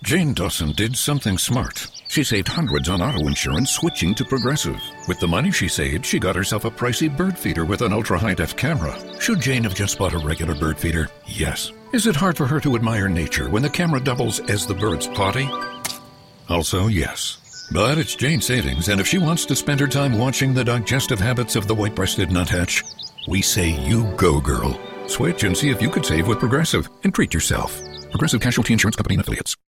Jane Dawson did something smart. She saved hundreds on auto insurance switching to Progressive. With the money she saved, she got herself a pricey bird feeder with an ultra-high-def camera. Should Jane have just bought a regular bird feeder? Yes. Is it hard for her to admire nature when the camera doubles as the bird's potty? Also, yes. But it's Jane's savings, and if she wants to spend her time watching the digestive habits of the white-breasted nuthatch, we say you go, girl. Switch and see if you could save with Progressive and treat yourself. Progressive Casualty Insurance Company and Affiliates.